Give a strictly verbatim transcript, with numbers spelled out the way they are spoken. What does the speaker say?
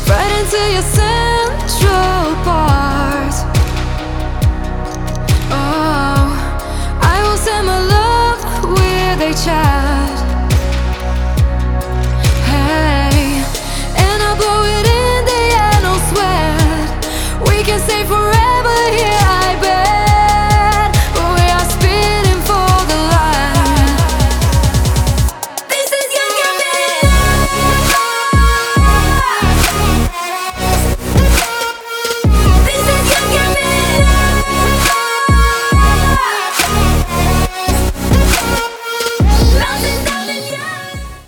right into your central part. Oh, I will send my love with a child.